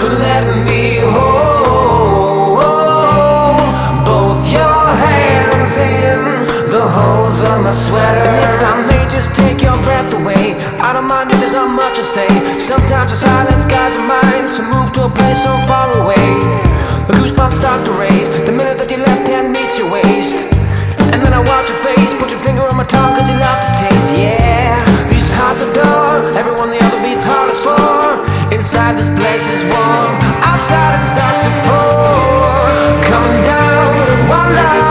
So let me hold both your hands in the holes of my sweater. And if I may just take your breath away, I don't mind if there's not much to say. Sometimes the silence guides our minds to move to a place so far away. The goosebumps start to raise the minute that your left hand meets your waist. And then I watch your face, put your finger on my tongue, cause you love to taste. Yeah, these hearts adore everyone the other beats hardest for. Inside this place is warm, outside it starts to pour. Coming down one line.